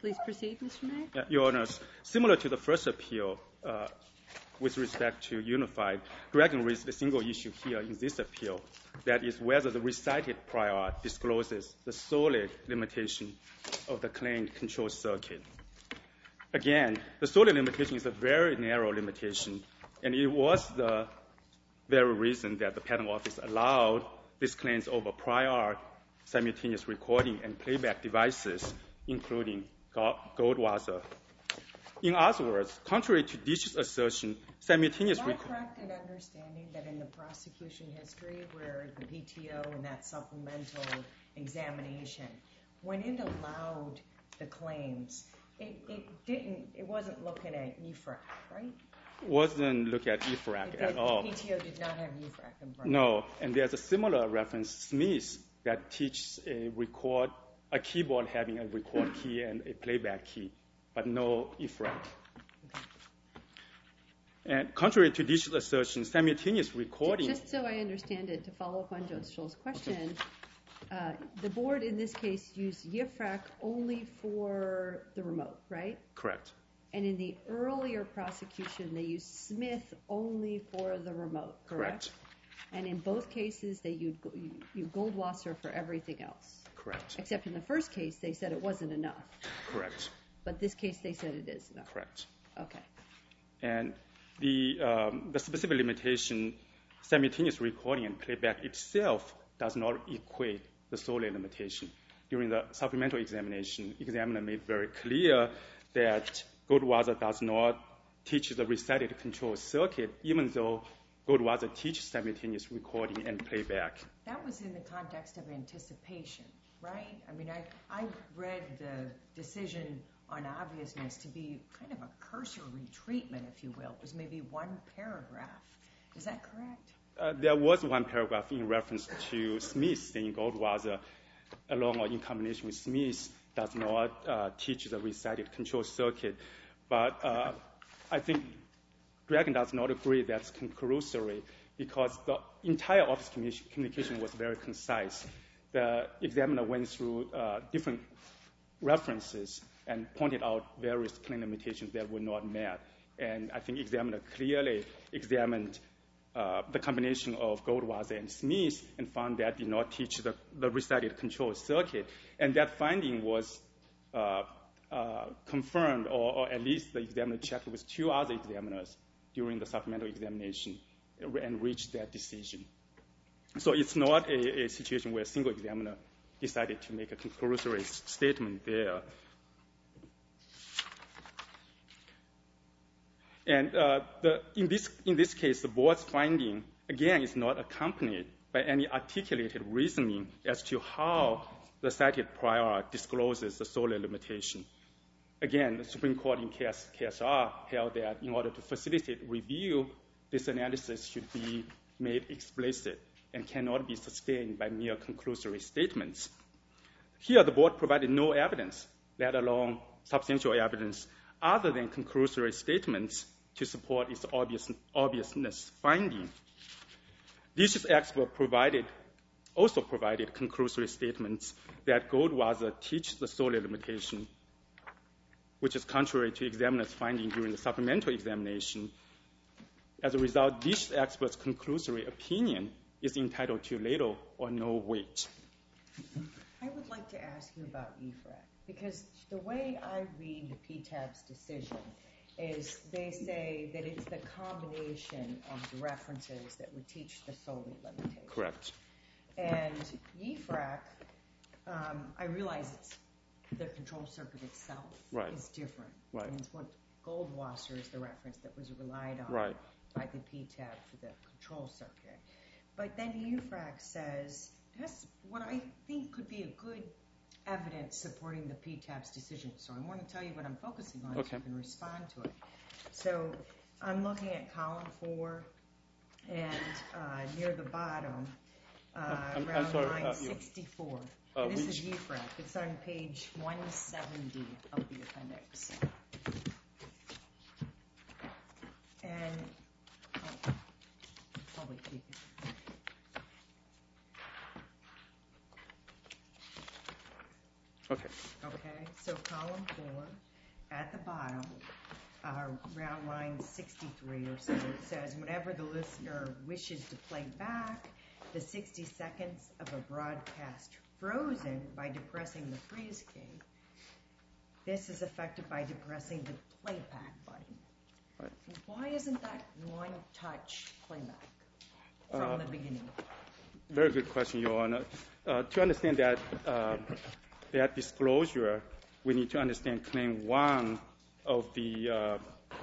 Please proceed, Mr. May. Your Honors, similar to the first appeal with respect to Unified, Dragon raised a single issue here in this appeal, that is whether the recited prior art discloses the solid limitation of the claimed control circuit. Again, the solid limitation is a very narrow limitation, and it was the very reason that the Patent Office allowed these claims over prior art simultaneous recording and playback devices, including Goldwasser. In other words, contrary to Disch's assertion, simultaneous recording... Am I correct in understanding that in the prosecution history where the PTO and that supplemental examination, when it allowed the claims, it wasn't looking at EFRAC, right? Wasn't looking at EFRAC at all. The PTO did not have EFRAC in front. No, and there's a similar reference, Smith, that teaches a keyboard having a record key and a playback key, but no EFRAC. And contrary to Disch's assertion, simultaneous recording... Just so I understand it, to follow up on Judge Stoll's question, the board in this case used EFRAC only for the remote, right? Correct. And in the earlier prosecution, they used Smith only for the remote, correct? And in both cases, they used Goldwasser for everything else. Correct. Except in the first case, they said it wasn't enough. Correct. But this case, they said it is enough. Correct. Okay. And the specific limitation, simultaneous recording and playback itself does not equate the solid limitation. During the supplemental examination, examiner made very clear that Goldwasser does not teach the recited control circuit, even though Goldwasser teaches simultaneous recording and playback. That was in the context of anticipation, right? I mean, I read the decision on obviousness to be kind of a cursory treatment, if you will. It was maybe one paragraph. Is that correct? There was one paragraph in reference to Smith saying Goldwasser, along or in combination with Smith, does not teach the recited control circuit. But I think Dragon does not agree that's conclusory because the entire office communication was very concise. The examiner went through different references and pointed out various claim limitations that were not met. And I think examiner clearly examined the combination of Goldwasser and Smith and found that did not teach the recited control circuit. And that finding was confirmed, or at least the examiner checked with two other examiners during the supplemental examination and reached that decision. So it's not a situation where a single examiner decided to make a conclusory statement there. And in this case, the board's finding, again, is not accompanied by any articulated reasoning as to how the cited prior art discloses the solid limitation. Again, the Supreme Court in KSR held that in order to facilitate review, this analysis should be made explicit and cannot be sustained by mere conclusory statements. Here, the board provided no evidence, let alone substantial evidence, other than conclusory statements to support its obviousness finding. Disch's expert also provided conclusory statements that Goldwasser teaches the solid limitation, which is contrary to examiner's finding during the supplemental examination. As a result, Disch's expert's conclusory opinion is entitled to little or no weight. I would like to ask you about EFRAC, because the way I read the PTAB's decision is they say that it's the combination of the references that would teach the solid limitation. Correct. And EFRAC, I realize it's the control circuit itself is different. Right. And it's what Goldwasser is the reference that was relied on by the PTAB for the control circuit. But then EFRAC says, that's what I think could be a good evidence supporting the PTAB's decision. So I want to tell you what I'm focusing on so you can respond to it. So I'm looking at column 4 and near the bottom, around line 64. This is EFRAC. It's on page 170 of the appendix. And probably keep it. Okay. Okay, so column 4, at the bottom, around line 63 or so, it says, whenever the listener wishes to play back the 60 seconds of a broadcast frozen by depressing the freeze key, this is affected by depressing the playback button. Right. Why isn't that one-touch playback from the beginning? Very good question, Your Honor. To understand that disclosure, we need to understand Claim 1 of the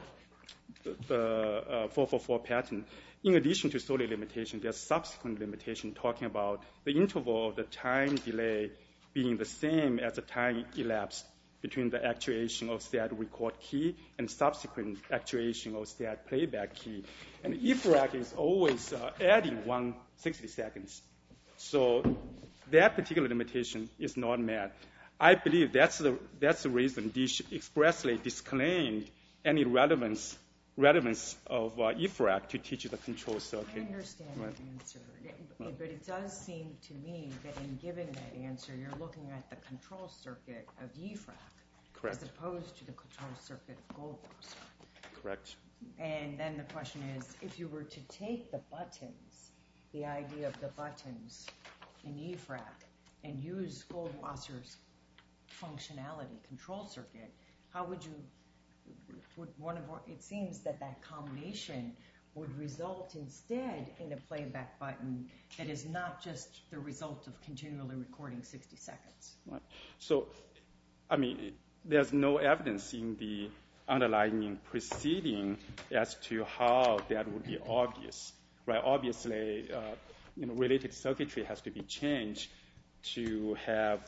444 patent. In addition to solely limitation, there's subsequent limitation talking about the interval of the time delay being the same as the time elapsed between the actuation of said record key and subsequent actuation of said playback key. And IFRAC is always adding 160 seconds. So that particular limitation is not met. I believe that's the reason DISH expressly disclaimed any relevance of IFRAC to teach the control circuit. I understand that answer, but it does seem to me that in giving that answer, you're looking at the control circuit of IFRAC, correct, as opposed to the control circuit of Goldwasser. Correct. And then the question is, if you were to take the buttons, the idea of the buttons in IFRAC, and use Goldwasser's functionality control circuit, how would you? It seems that combination would result instead in a playback button that is not just the result of continually recording 60 seconds. Right. So, I mean, there's no evidence in the underlying proceeding as to how that would be obvious. Right? Obviously, related circuitry has to be changed to have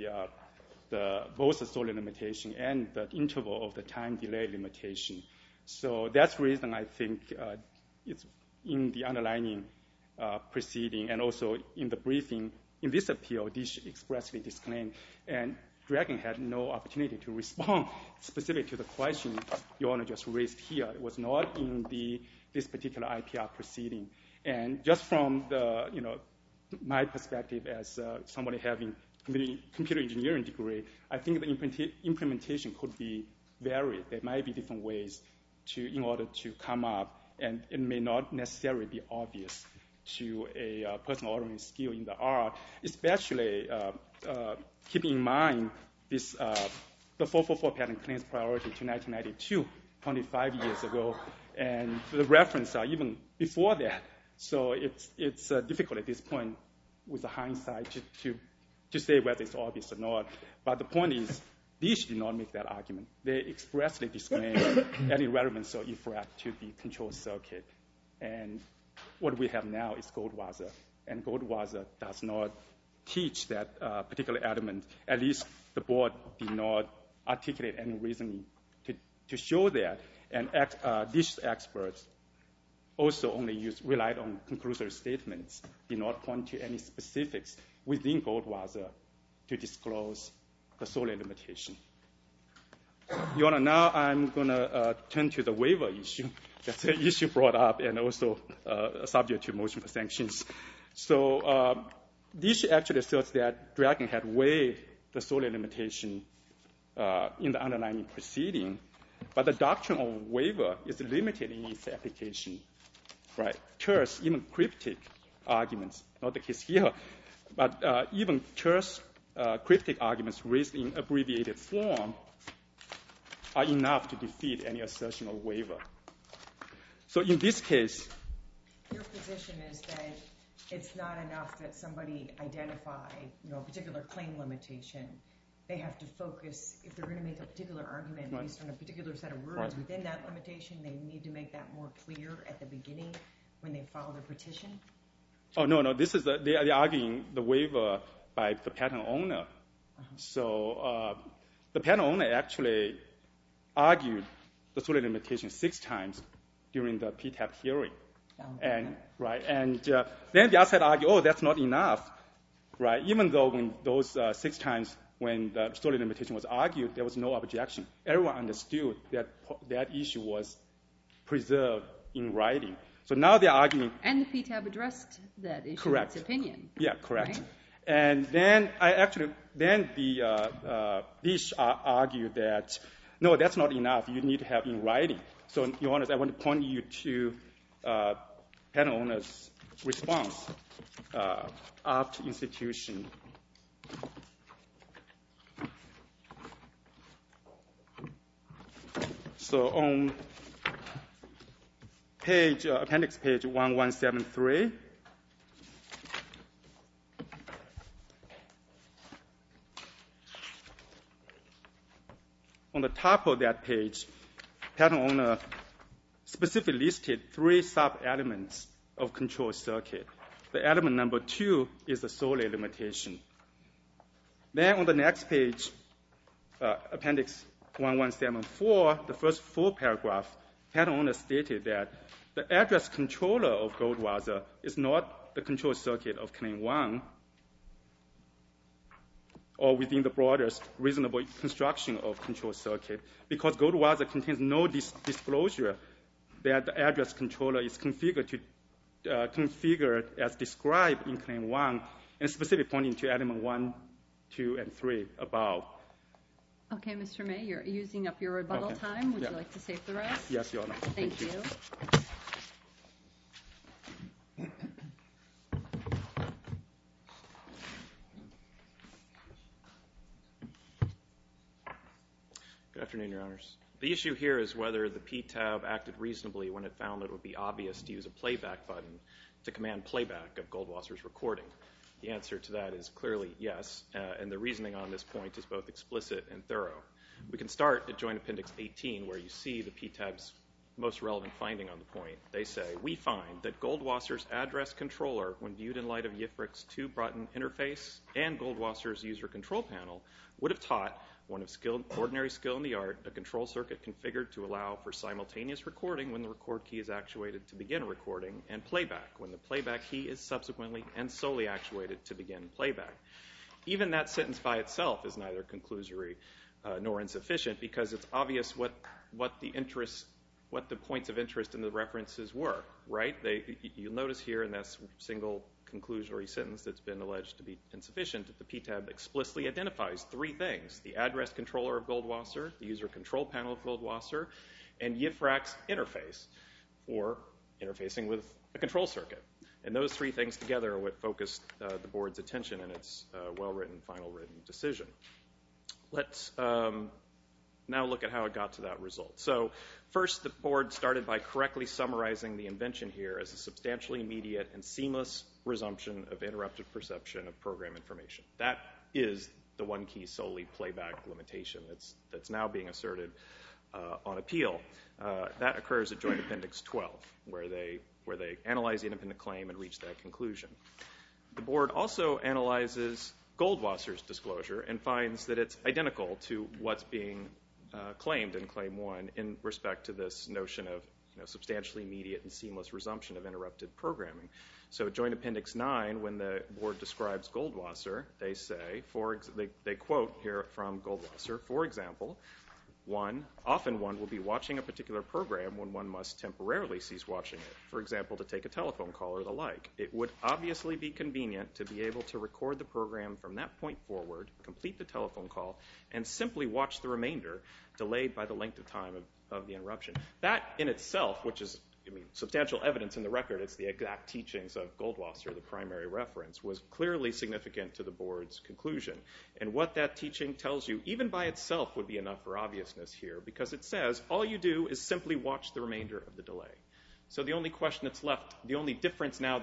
both the solely limitation and the interval of the time delay limitation. So that's the reason I think it's in the underlying proceeding and also in the briefing in this appeal, DISH expressly disclaimed, and Dragon had no opportunity to respond specific to the question Your Honor just raised here. It was not in this particular IPR proceeding. And just from my perspective as somebody having computer engineering degree, I think the implementation could be varied. There might be different ways in order to come up, and it may not necessarily be obvious to a person ordering skill in the art, especially keeping in mind this the 444 patent claims priority to 1992, 25 years ago, and the reference are even before that. So it's difficult at this point with the hindsight to say whether it's obvious or not. But the point is, DISH did not make that argument. They expressly disclaimed any relevance of IFRAC to the control circuit. And what we have now is Goldwasser. And Goldwasser does not teach that particular element. At least the board did not articulate any reasoning to show that. And DISH experts also only relied on conclusory statements, did not point to any specifics within Goldwasser to disclose the solely limitation. Your Honor, now I'm going to turn to the waiver issue. That's the issue brought up and also subject to motion for sanctions. So DISH actually asserts that Dragon had waived the solely limitation in the underlying proceeding, but the doctrine of waiver is limited in its application. Right. Terse, even cryptic arguments, not the case here, but even terse cryptic arguments raised in abbreviated form are enough to defeat any assertion of waiver. So in this case, your position is that it's not enough that somebody identify, a particular claim limitation. They have to focus, if they're going to make a particular argument based on a particular set of words within that limitation, they need to make that more clear at the beginning when they file their petition? Oh, no. This is they're arguing the waiver by the patent owner. So the patent owner actually argued the solely limitation 6 times during the PTAB hearing. And then the other side argued, that's not enough. Right? Even though when those 6 times when the solely limitation was argued, there was no objection. Everyone understood that that issue was preserved in writing. So now they're arguing. And the PTAB addressed that issue Correct. in its opinion. Yeah, correct. Right? And then these argued that, no, that's not enough. You need to have in writing. So, Your Honor, I want to point you to patent owner's response after institution. So on appendix page 1173, on the top of that page, patent owner specifically listed 3 sub-elements of control circuit. The element number 2 is the solely limitation. Then on the next page, appendix 1174, the first full paragraph, patent owner stated that the address controller of Goldwasser is not the control circuit of Claim 1, or within the broadest reasonable construction of control circuit, because Goldwasser contains no disclosure that the address controller is configured as described in Claim 1, and specifically pointing to element 1, 2, and 3 above. Okay, Mr. May, you're using up your rebuttal time. Would you like to save the rest? Yes, Your Honor. Thank you. Good afternoon, Your Honors. The issue here is whether the PTAB acted reasonably when it found it would be obvious to use a playback button to command playback of Goldwasser's recording. The answer to that is clearly yes, and the reasoning on this point is both explicit and thorough. We can start at Joint Appendix 18, where you see the PTAB's most relevant finding on the point. They say, we find that Goldwasser's address controller, when viewed in light of YIFRIC's 2-button interface and Goldwasser's user control panel, would have taught one of ordinary skill in the art a control circuit configured to allow for simultaneous recording when the record key is actuated to begin recording, and playback when the playback key is subsequently and solely actuated to begin playback. Even that sentence by itself is neither conclusory nor insufficient, because it's obvious what the points of interest in the references were, right? You'll notice here in that single conclusory sentence that's been alleged to be insufficient that the PTAB explicitly identifies 3 things: the address controller of Goldwasser, the user control panel of Goldwasser, and YIFRAC's interface for interfacing with a control circuit. And those 3 things together are what focused the board's attention in its well-written, final written decision. Let's now look at how it got to that result. So first, the board started by correctly summarizing the invention here as a substantially immediate and seamless resumption of interrupted perception of program information. That is the one key solely playback limitation that's now being asserted on appeal. That occurs at Joint Appendix 12, where they analyze the independent claim and reach that conclusion. The board also analyzes Goldwasser's disclosure and finds that it's identical to what's being claimed in Claim 1 in respect to this notion of substantially immediate and seamless resumption of interrupted programming. So Joint Appendix 9, when the board describes Goldwasser, they say, they quote here from Goldwasser, for example, often one will be watching a particular program when one must temporarily cease watching it, for example, to take a telephone call or the like. It would obviously be convenient to be able to record the program from that point forward, complete the telephone call, and simply watch the remainder, delayed by the length of time of the interruption. That in itself, which is substantial evidence in the record, it's the exact teachings of Goldwasser, the primary reference, was clearly significant to the board's conclusion. And what that teaching tells you, even by itself, would be enough for obviousness here, because it says all you do is simply watch the remainder of the delay. So the only question that's left, the only difference now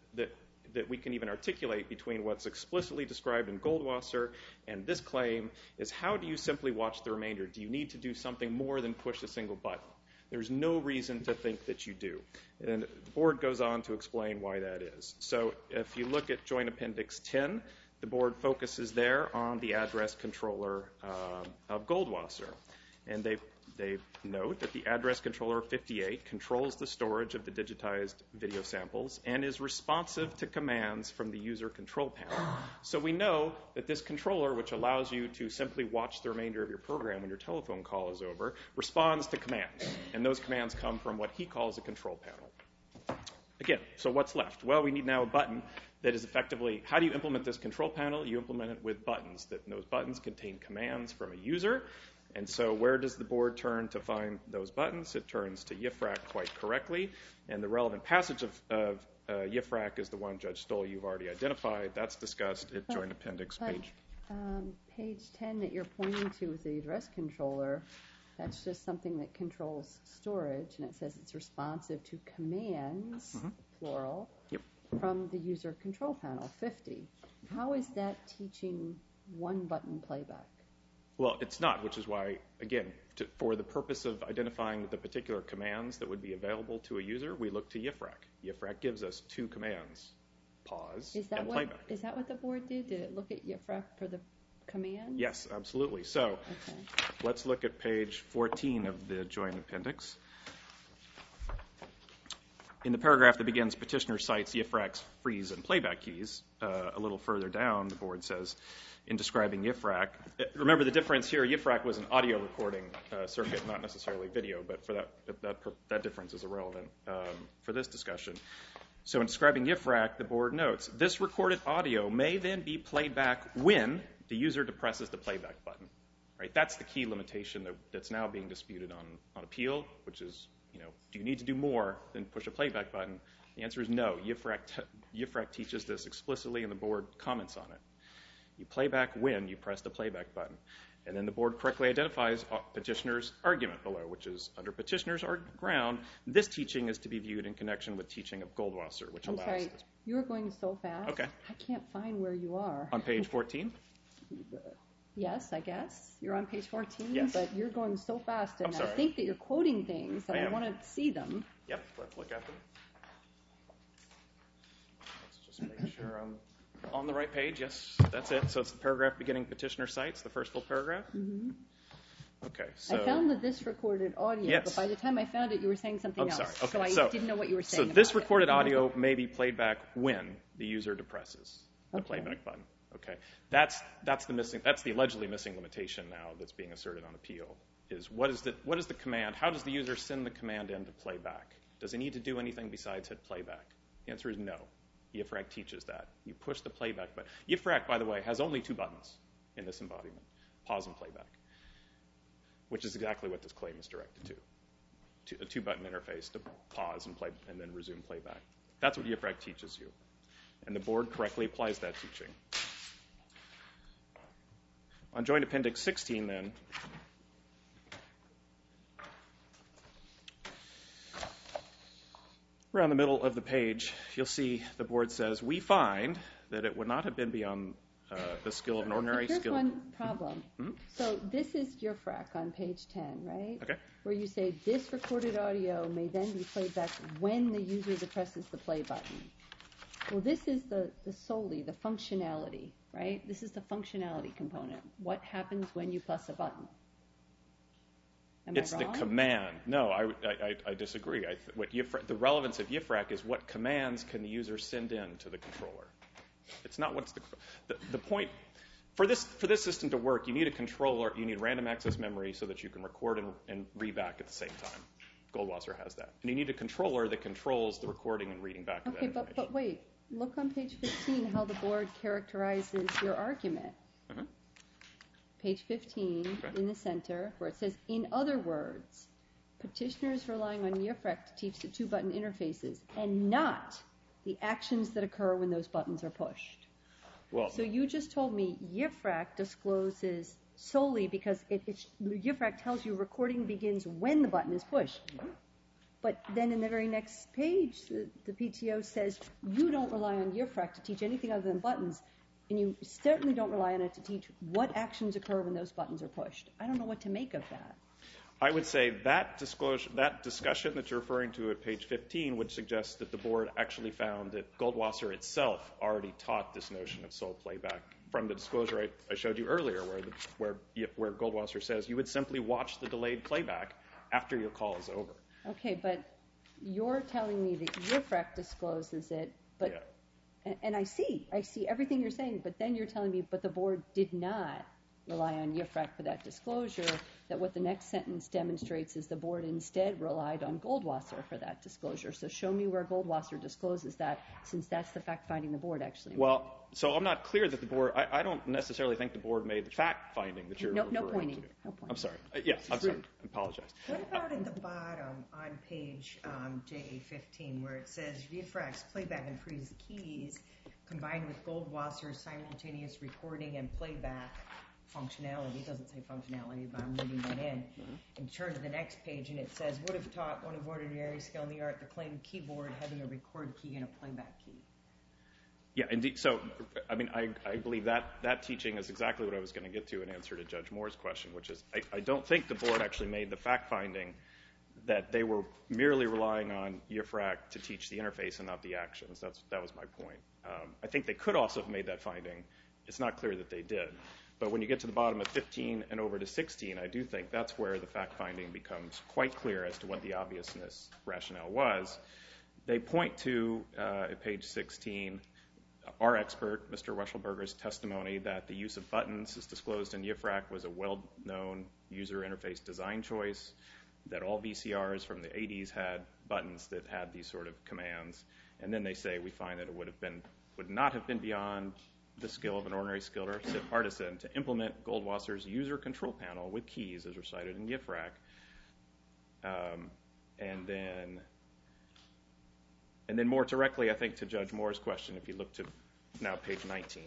that we can even articulate between what's explicitly described in Goldwasser and this claim is, how do you simply watch the remainder? Do you need to do something more than push a single button? There's no reason to think that you do. And the board goes on to explain why that is. So if you look at Joint Appendix 10, the board focuses there on the address controller of Goldwasser. And they note that the address controller 58 controls the storage of the digitized video samples and is responsive to commands from the user control panel. So we know that this controller, which allows you to simply watch the remainder of your program when your telephone call is over, responds to commands. And those commands come from what he calls a control panel. Again, so what's left? Well, we need now a button that is effectively, how do you implement this control panel? You implement it with buttons. Those buttons contain commands from a user. And so where does the board turn to find those buttons? It turns to YIFRAC quite correctly. And the relevant passage of YIFRAC is the one, Judge Stoll, you've already identified. That's discussed at Joint Appendix page. Page 10 that you're pointing to with the address controller, that's just something that controls storage, and it says it's responsive to commands, plural, from the user control panel, 50. How is that teaching one-button playback? Well, it's not, which is why, again, for the purpose of identifying the particular commands that would be available to a user, we look to YIFRAC. YIFRAC gives us two commands, pause and playback. Is that what the board did? Did it look at YIFRAC for the commands? Yes, absolutely. So let's look at page 14 of the Joint Appendix. In the paragraph that begins, petitioner cites YIFRAC's freeze and playback keys. A little further down, the board says, in describing YIFRAC, remember the difference here, YIFRAC was an audio recording circuit, not necessarily video, but for that difference is irrelevant for this discussion. So in describing YIFRAC, the board notes, this recorded audio may then be played back when the user depresses the playback button. Right? That's the key limitation that's now being disputed on appeal, which is, do you need to do more than push a playback button? The answer is no. YIFRAC teaches this explicitly, and the board comments on it. You play back when you press the playback button. And then the board correctly identifies petitioner's argument below, which is under petitioner's ground, this teaching is to be viewed in connection with teaching of Goldwasser, which allows... I'm sorry, you're going so fast. Okay. I can't find where you are. On page 14? Yes, I guess. You're on page 14, yes. But you're going so fast, and I think that you're quoting things, and I want to see them. Yep, let's look at them. Let's just make sure I'm on the right page. Yes, that's it. So it's the paragraph beginning petitioner cites, the first full paragraph? Mm-hmm. Okay, so... I found this recorded audio, but by the time I found it, you were saying something else. Sorry. Okay. So I didn't know what you were saying. So this recorded audio may be played back when the user depresses the playback button. Okay, that's the allegedly missing limitation now that's being asserted on appeal. Is what is the command? How does the user send the command in to play back? Does he need to do anything besides hit playback? The answer is no. YIFRAC teaches that. You push the playback button. YIFRAC, by the way, has only two buttons in this embodiment: pause and playback, which is exactly what this claim is directed to. A two-button interface to pause and play and then resume playback. That's what YIFRAC teaches you, and the board correctly applies that teaching. On Joint Appendix 16, then, around the middle of the page, you'll see the board says, we find that it would not have been beyond the skill of an ordinary skill. Here's one problem. Mm-hmm. So this is YIFRAC on page 10, right? Okay. Where you say this recorded audio may then be played back when the user depresses the play button. Well, this is the solely, the functionality, right? This is the functionality component. What happens when you press a button? It's the command. No, I disagree. The relevance of YIFRAC is what commands can the user send in to the controller. It's not what's the point. For this system to work, you need a controller. You need random access memory so that you can record and read back at the same time. Goldwasser has that. And you need a controller that controls the recording and reading back of that information. But wait. Look on page 15 how the board characterizes your argument. Uh-huh. Page 15 in the center where it says, in other words, petitioner is relying on YIFRAC to teach the two-button interfaces and not the actions that occur when those buttons are pushed. Well, so you just told me YIFRAC discloses solely because YIFRAC tells you recording begins when the button is pushed. Mm-hmm. But then in the very next page, the PTO says you don't rely on YIFRAC to teach anything other than buttons, and you certainly don't rely on it to teach what actions occur when those buttons are pushed. I don't know what to make of that. I would say that discussion that you're referring to at page 15 would suggest that the board actually found that Goldwasser itself already taught this notion of sole playback from the disclosure I showed you earlier, where Goldwasser says you would simply watch the delayed playback after your call is over. Okay, but you're telling me that YIFRAC discloses it, and I see everything you're saying, but then you're telling me, but the board did not rely on YFRAC for that disclosure, that what the next sentence demonstrates is the board instead relied on Goldwasser for that disclosure. So show me where Goldwasser discloses that, since that's the fact-finding the board actually made. Well, so I'm not clear that the board, I don't necessarily think the board made the fact-finding that you're referring to. No pointing. I'm sorry. Yes, I'm sorry. I apologize. What about at the bottom on page JA15 where it says YFRAC's playback and freeze keys combined with Goldwasser's simultaneous recording and playback functionality? It doesn't say functionality, but I'm reading that in. And turn to the next page and it says, would have taught one of ordinary skill in the art the claimed keyboard having a record key and a playback key. Yeah, indeed. So, I mean, I believe that teaching is exactly what I was going to get to in answer to Judge Moore's question, which is I don't think the board actually made the fact-finding that they were merely relying on YFRAC to teach the interface and not the actions. That was my point. I think they could also have made that finding. It's not clear that they did. But when you get to the bottom of 15 and over to 16, I do think that's where the fact-finding becomes quite clear as to what the obviousness rationale was. They point to, at page 16, our expert, Mr. Weschelberger's testimony that the use of buttons as disclosed in YFRAC was a well-known user interface design choice, that all VCRs from the 80s had buttons that had these sort of commands. And then they say, we find that it would not have been beyond the skill of an ordinary skilled artisan to implement Goldwasser's user control panel with keys as recited in YFRAC. And then more directly, I think, to Judge Moore's question, if you look to now page 19.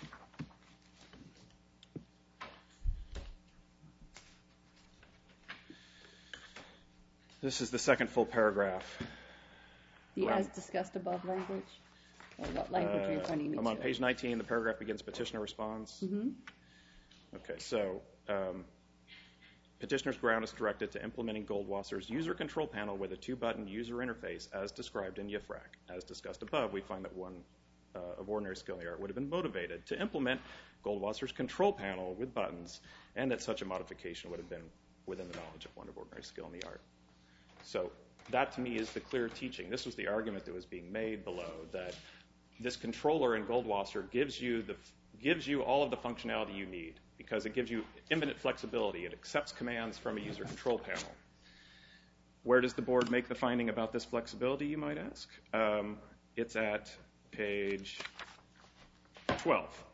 This is the second full paragraph. The as discussed above language? Or what language are you pointing me to? I'm on page 19. The paragraph begins petitioner response. Mm-hmm. Okay, so petitioner's ground is directed to implementing Goldwasser's user control panel with a two-button user interface as described in YFRAC. As discussed above, we find that one of ordinary skill in the art would have been motivated to implement Goldwasser's control panel with buttons, and that such a modification would have been within the knowledge of one of ordinary skill in the art. So that, to me, is the clear teaching. This was the argument that was being made below, that this controller in Goldwasser gives you all of the functionality you need because it gives you infinite flexibility. It accepts commands from a user control panel. Where does the board make the finding about this flexibility, you might ask? It's at page 12.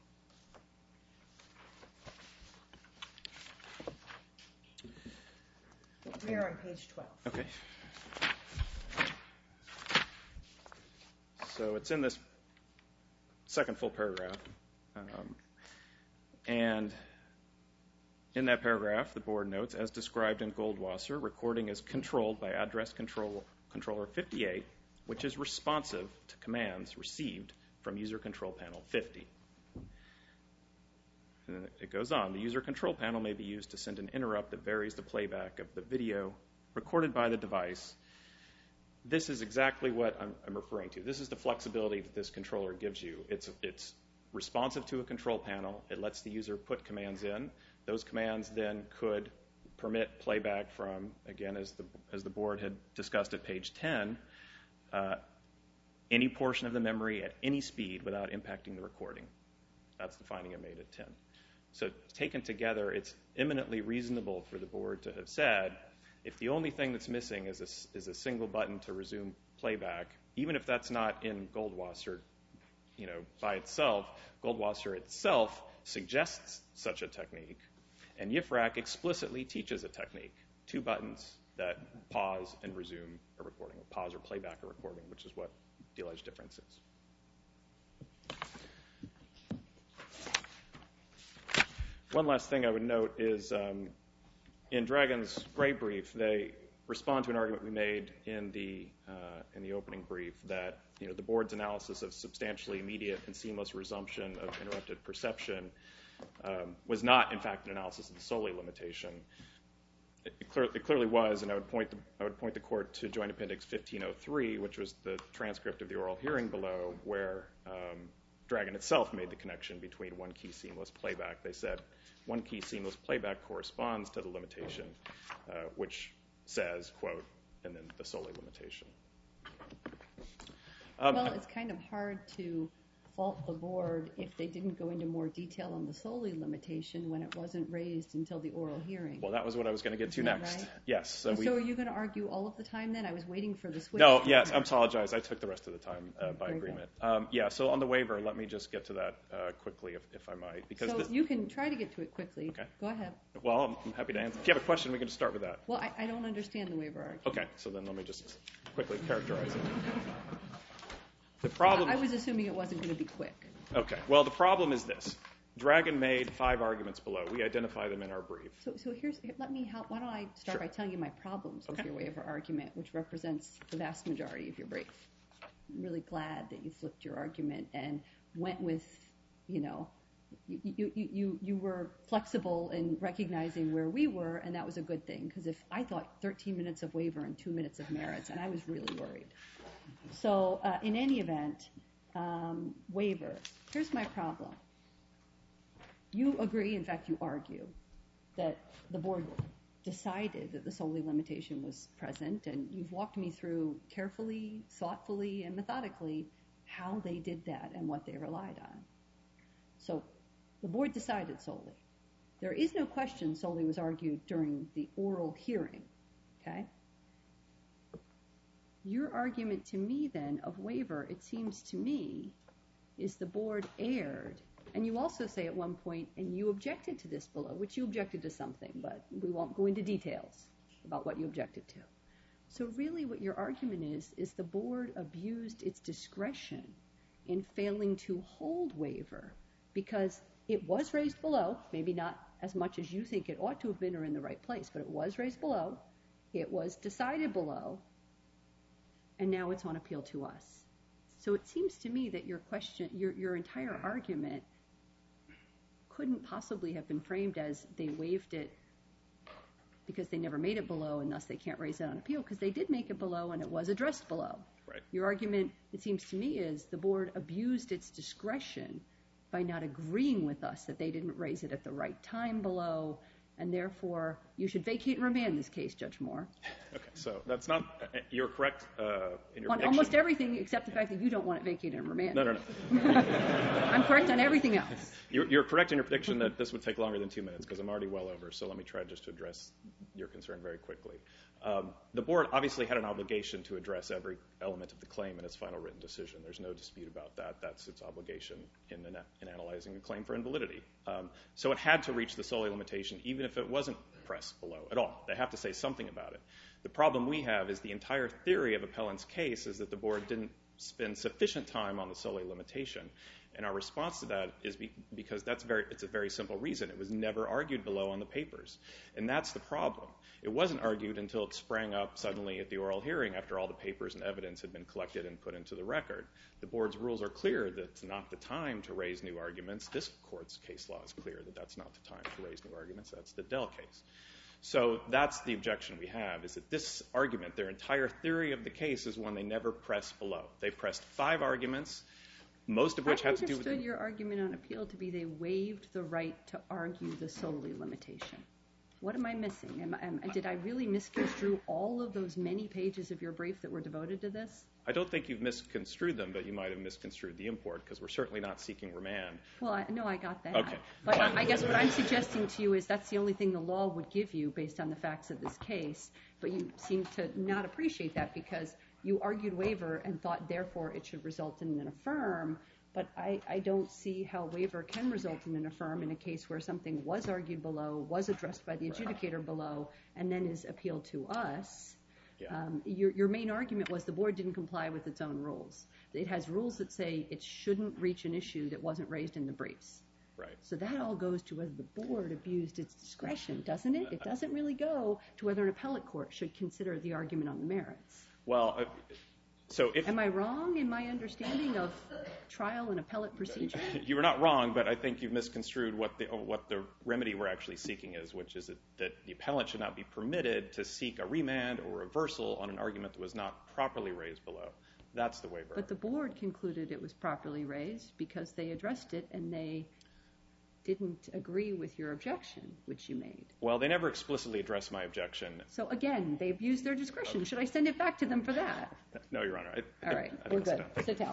We are on page 12. Okay. So it's in this second full paragraph. And in that paragraph, the board notes, as described in Goldwasser, recording is controlled by address controller 58, which is responsive to commands received from user control panel 50. And it goes on. The user control panel may be used to send an interrupt that varies the playback of the video recorded by the device. This is exactly what I'm referring to. This is the flexibility that this controller gives you. It's responsive to a control panel. It lets the user put commands in. Those commands then could permit playback from, again, as the board had discussed at page 10, any portion of the memory at any speed without impacting the recording. That's the finding I made at 10. So taken together, it's eminently reasonable for the board to have said, if the only thing that's missing is a single button to resume playback, even if that's not in Goldwasser, by itself, Goldwasser itself suggests such a technique, and YFRAC explicitly teaches a technique, two buttons that pause and resume a recording, or pause or playback a recording, which is what the alleged difference is. One last thing I would note is in Dragon's gray brief, they respond to an argument we made in the opening brief that the board's analysis of substantially immediate and seamless resumption of interrupted perception was not, in fact, an analysis of the Solely limitation. It clearly was, and I would point the court to Joint Appendix 1503, which was the transcript of the oral hearing below, where Dragon itself made the connection between one-key seamless playback. They said one-key seamless playback corresponds to the limitation, which says, quote, and then the Solely limitation. Well, it's kind of hard to fault the board if they didn't go into more detail on the solely limitation when it wasn't raised until the oral hearing. Well, that was what I was going to get to next. Right? Yes. So are you going to argue all of the time then? I was waiting for the switch. No, yes, I apologize. I took the rest of the time by Very agreement. So on the waiver, let me just get to that quickly, if I might. Because you can try to get to it quickly. Okay. Go ahead. Well, I'm happy to answer. If you have a question, we can just start with that. Well, I don't understand the waiver argument. Okay, so then let me just quickly characterize it. The problem. I was assuming it wasn't going to be quick. Okay. Well, the problem is this. Dragon made 5 arguments below. We identify them in our brief. So let me help. Why don't I start by telling you my problems with your waiver argument, which represents the vast majority of your brief. I'm really glad that you flipped your argument and went with, you were flexible in recognizing where we were, and that was a good thing, because if I thought 13 minutes of waiver and 2 minutes of merits, and I was really worried. So in any event, waiver. Here's my problem. You agree, in fact, you argue, that the board decided that the solely limitation was present, and you've walked me through carefully, thoughtfully, and methodically how they did that and what they relied on. So the board decided solely. There is no question solely was argued during the oral hearing, okay? Your argument to me, then, of waiver, it seems to me, is the board erred. And you also say at one point, and you objected to this below, which you objected to something, but we won't go into details about what you objected to. So really what your argument is the board abused its discretion in failing to hold waiver because it was raised below, maybe not as much as you think it ought to have been or in the right place, but it was raised below, it was decided below, and now it's on appeal to us. So it seems to me that your entire argument couldn't possibly have been framed as they waived it because they never made it below and thus they can't raise it on appeal, because they did make it below and it was addressed below. Right. Your argument, it seems to me, is the board abused its discretion by not agreeing with us that they didn't raise it at the right time below, and therefore you should vacate and remand this case, Judge Moore. Okay, so that's not, you're correct in your prediction. On almost everything except the fact that you don't want it vacated and remanded. No. I'm correct on everything else. You're correct in your prediction that this would take longer than 2 minutes because I'm already well over, so let me try just to address your concern very quickly. The board obviously had an obligation to address every element of the claim in its final written decision. There's no dispute about that. That's its obligation in analyzing a claim for invalidity. So it had to reach the solely limitation even if it wasn't pressed below at all. They have to say something about it. The problem we have is the entire theory of appellant's case is that the board didn't spend sufficient time on the solely limitation. And our response to that is because it's a very simple reason. It was never argued below on the papers. And that's the problem. It wasn't argued until it sprang up suddenly at the oral hearing after all the papers and evidence had been collected and put into the record. The board's rules are clear that it's not the time to raise new arguments. This court's case law is clear that that's not the time to raise new arguments. That's the Dell case. So that's the objection we have, is that this argument, their entire theory of the case, is one they never pressed below. They pressed 5 arguments, most of which had to do with... I understood your argument on appeal to be they waived the right to argue the solely limitation. What am I missing? Did I really misconstrue all of those many pages of your brief that were devoted to this? I don't think you've misconstrued them, but you might have misconstrued the import, because we're certainly not seeking remand. Well, I got that. Okay. But I guess what I'm suggesting to you is that's the only thing the law would give you based on the facts of this case, but you seem to not appreciate that because you argued waiver and thought, therefore, it should result in an affirm, but I don't see how waiver can result in an affirm in a case where something was argued below, was addressed by the adjudicator below, and then is appealed to us. Yeah. Your main argument was the board didn't comply with its own rules. It has rules that say it shouldn't reach an issue that wasn't raised in the briefs. Right. So that all goes to whether the board abused its discretion, doesn't it? It doesn't really go to whether an appellate court should consider the argument on the merits. Well, so if... Am I wrong in my understanding of trial and appellate procedure? You're not wrong, but I think you've misconstrued what the remedy we're actually seeking is, which is that the appellant should not be permitted to seek a remand or reversal on an argument that was not properly raised below. That's the waiver. But the board concluded it was properly raised because they addressed it and they didn't agree with your objection, which you made. Well, they never explicitly addressed my objection. So again, they abused their discretion. Should I send it back to them for that? No, Your Honor. All right, we're good. Sit down.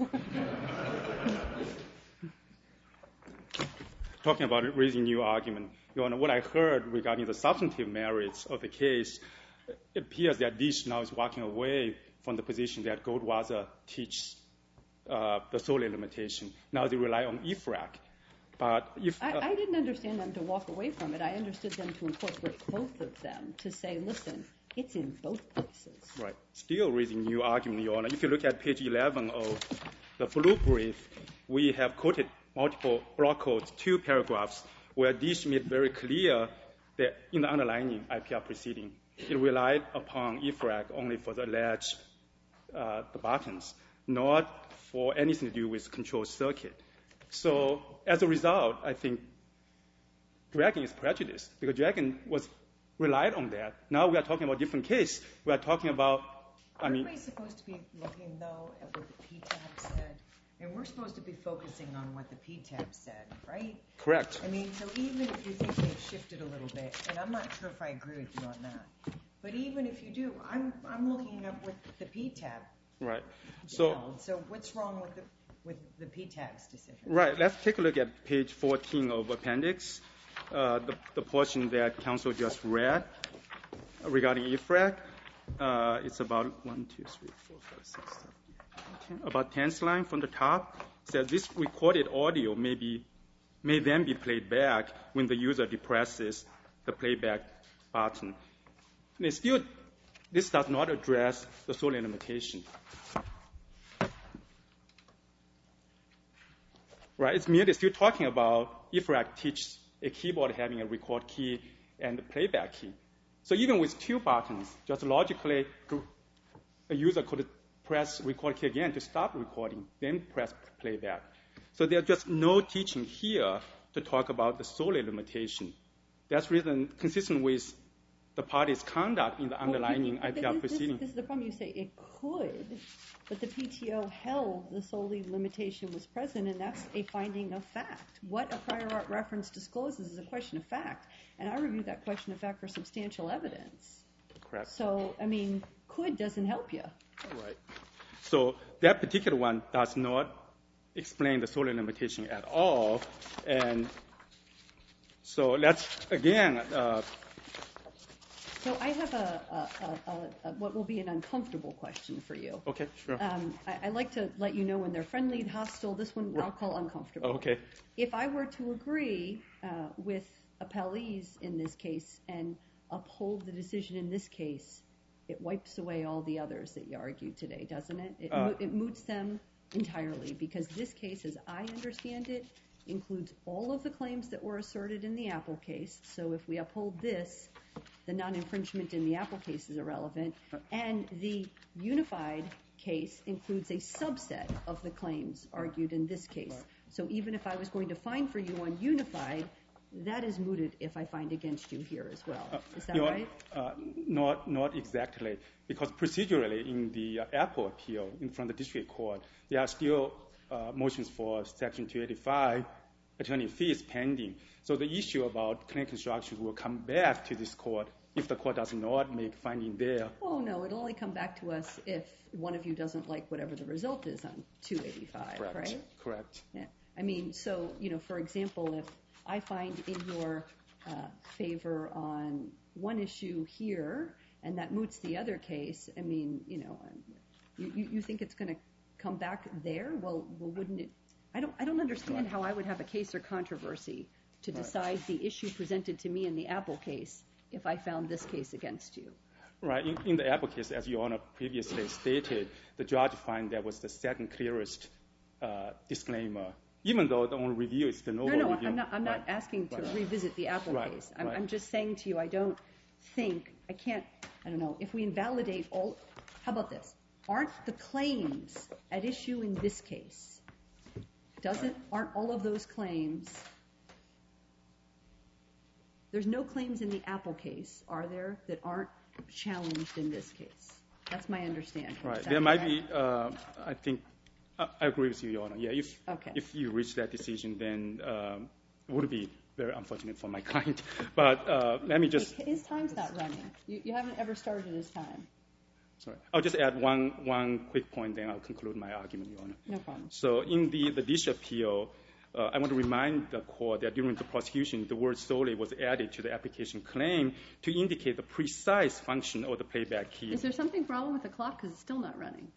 Talking about raising new argument, Your Honor, what I heard regarding the substantive merits of the case, it appears that Dish now is walking away from the position that Goldwasser teaches the Soley limitation. Now they rely on EFRAC. But if I didn't understand them to walk away from it. I understood them to incorporate both of them, to say, listen, it's in both places. Right. Still raising new argument, Your Honor. If you look at page 11 of the blue brief, we have quoted multiple block codes, 2 paragraphs, where Dish made very clear that in the underlying IPR proceeding, it relied upon EFRAC only for the alleged the buttons, not for anything to do with control circuit. So as a result, I think Dragon is prejudiced because Dragon was relied on that. Now we are talking about a different case. We are talking about, Aren't we supposed to be looking, though, at what the PTAB said? And we're supposed to be focusing on what the PTAB said, right? Correct. I mean, so even if you think they've shifted a little bit, and I'm not sure if I agree with you on that, but even if you do, I'm looking at what the PTAB right. held. So what's wrong with the PTAB's decision? Right. Let's take a look at page 14 of appendix, the portion that counsel just read regarding EFRAC. It's about 1, 2, 3, 4, 5, 6, 7, 8, 10. About 10th line from the top. It says this recorded audio may then be played back when the user depresses the playback button. And still, this does not address the Soley limitation. Right, it's merely still talking about EFRAC teaches a keyboard having a record key and a playback key. So even with 2 buttons, just logically, a user could press record key again to stop recording, then press playback. So there's just no teaching here to talk about the Soley limitation. That's reason consistent with the party's conduct in the underlying IPR proceeding. This is the problem. You say it could, but the PTO held the Soley limitation was present, and that's a finding of fact. What a prior art reference discloses is a question of fact, and I review that question of fact for substantial evidence. Correct. So, I mean, could doesn't help you. Right. So that particular one does not explain the Soley limitation at all, and so let's again. So I have what will be an uncomfortable question for you. Okay, sure. I like to let you know when they're friendly and hostile. This one I'll call uncomfortable. Okay. If I were to agree with appellees in this case and uphold the decision in this case, it wipes away all the others that you argued today, doesn't it? It moots them entirely because this case, as I understand it, includes all of the claims that were asserted in the Apple case. So if we uphold this, the non-infringement in the Apple case is irrelevant. And the unified case includes a subset of the claims argued in this case. Right. So even if I was going to find for you on unified, that is mooted if I find against you here as well. Is that right? Not exactly. Because procedurally in the Apple appeal in front of the district court, there are still motions for Section 285 attorney fees pending. So the issue about claim construction will come back to this court if the court does not make finding there. Oh, no, it'll only come back to us if one of you doesn't like whatever the result is on 285, Correct. Right? Correct. Yeah. I mean, so, for example, if I find in your favor on one issue here and that moots the other case, I mean, you think it's going to come back there? Well, wouldn't it? I don't understand how I would have a case or controversy to decide the issue presented to me in the Apple case if I found this case against you. Right. In the Apple case, as Your Honor previously stated, the judge found that was the second clearest disclaimer, even though the only review is the novel review. No, I'm not asking to revisit the Apple case. I'm just saying to you, I don't know, if we invalidate all, how about this? Aren't the claims at issue in this case, aren't all of those claims, there's no claims in the Apple case, are there, that aren't challenged in this case? That's my understanding. Right. There might be, I think, I agree with you, Your Honor. Yeah, if you reach that decision, then would be very unfortunate for my client. But let me just... His time's not running. You haven't ever started his time. Sorry. I'll just add one quick point, then I'll conclude my argument, Your Honor. No problem. So in the dish appeal, I want to remind the court that during the prosecution, the word solely was added to the application claim to indicate the precise function of the playback key. Is there something wrong with the clock because it's still not running?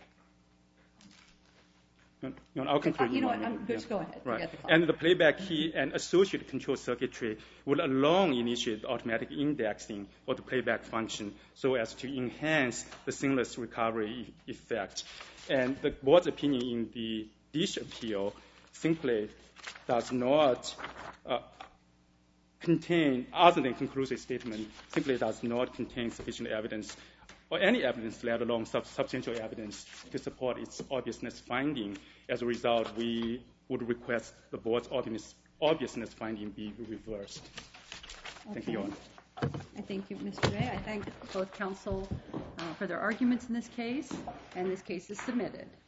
No, I'll conclude. You know what? Just go ahead. Right. Forget the clock. And the playback key and associated control circuitry will alone initiate automatic indexing of the playback function so as to enhance the seamless recovery effect. And the board's opinion in the dish appeal simply does not contain, other than conclusive statement, simply does not contain sufficient evidence or any evidence, let alone substantial evidence, to support its obviousness finding. As a result, we would request the board's obviousness finding be reversed. Okay. Thank you, Your Honor. I thank you, Mr. Ray. I thank both counsel for their arguments in this case, and this case is submitted.